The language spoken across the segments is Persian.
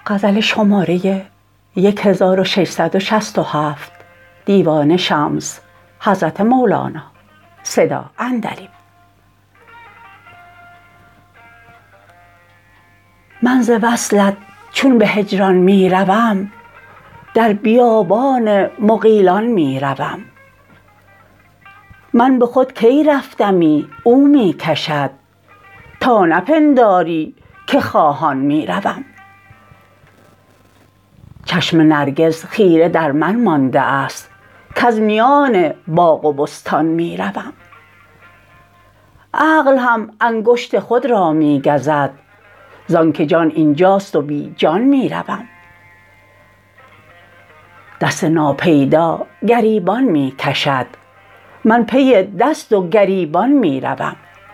غزل شماره 1667 دیوان شمس حضرت مولانا صدا عندلیب. من ز وصلت چون به هجران می روم، در بیابان مغیلان می روم. من به خود کی رفتمی او می کشد، تا نپنداری که خواهان می روم. چشم نرگس خیره در من مانده است، کز میان باغ و بستان می روم. عقل هم انگشت خود را می گزد، زانکه جان اینجاست و بی جان می روم. دست ناپیدا گریبان می کشد، من پی دست و گریبان می روم.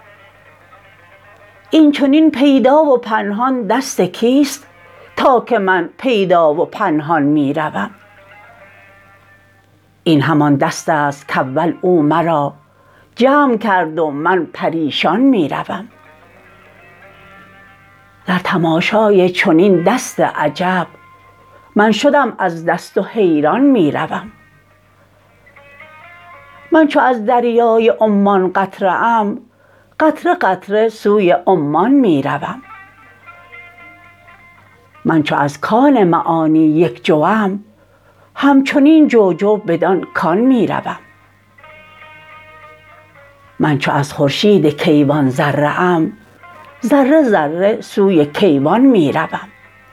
این چنین پیدا و پنهان دست کیست، تا که من پیدا و پنهان می روم. این همان دست است کاول او مرا جمع کرد و من پریشان می روم. در تماشای چنین دست عجب، من شدم از دست و حیران می روم. من چو از دریای عمان قطره ام، قطره قطره سوی عمان می روم. من چو از کان معانی یک جوم، همچنین جو جو بدان کان می روم. من چو از خورشید کیوان ذره ام، ذره ذره سوی کیوان می روم.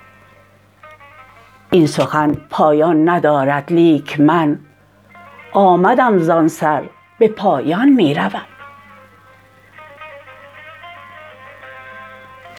این سخن پایان ندارد لیک من، آمدم زان سر به پایان می روم.